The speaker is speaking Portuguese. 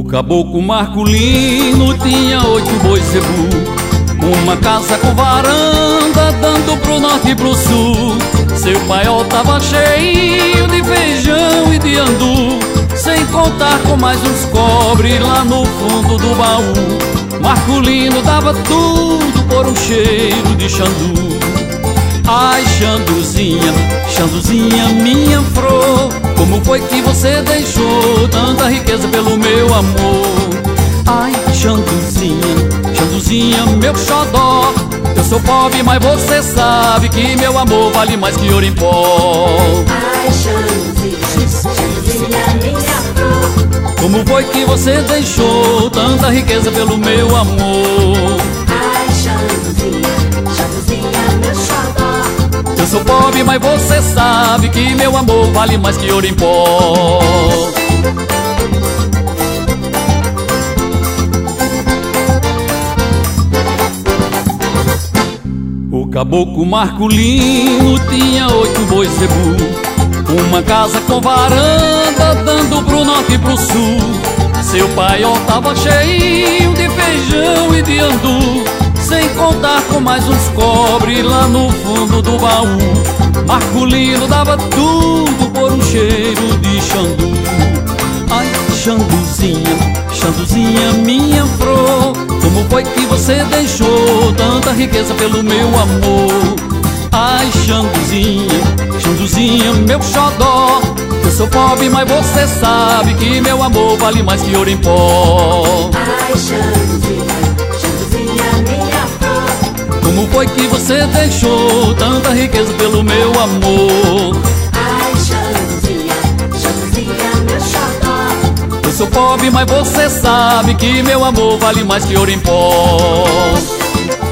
O caboclo Marculino tinha 8 bois zebu, uma casa com varanda dando pro norte e pro sul. Seu paiol tava cheio de feijão e de andu, sem contar com mais uns cobre lá no fundo do baú. Marculino dava tudo por um cheiro de xandu. Ai, Xanduzinha, Xanduzinha, minha flor, como foi que você deixou tanta riqueza pelo meu amor? Ai, Xanduzinha, Xanduzinha, meu xodó, eu sou pobre, mas você sabe que meu amor vale mais que ouro em pó. Ai, Xanduzinha, Xanduzinha, minha flor, como foi que você deixou tanta riqueza pelo meu amor? ai, Xanduzinha, Xanduzinha, meu xodó, eu sou pobre, mas você sabe que meu amor vale mais que ouro em pó. O caboclo Marculino tinha 8 bois zebu, uma casa com varanda dando pro norte e pro sul. Seu paiol tava cheio de feijão e de andu, sem contar com mais uns cobre lá no fundo do baú. Marculino dava tudo por um cheiro de xandu. Ai, Xanduzinha, Xanduzinha, minha flor, como foi que você deixou tanta riqueza pelo meu amor? Ai, Xanduzinha, Xanduzinha, meu xodó, eu sou pobre, mas você sabe que meu amor vale mais que ouro em pó. ai, Xanduzinha, Xanduzinha, minha flor, como foi que você deixou tanta riqueza pelo meu amor? ai, Xanduzinha, Xanduzinha, meu xodó, eu sou pobre, mas você sabe que meu amor vale mais que ouro em pó.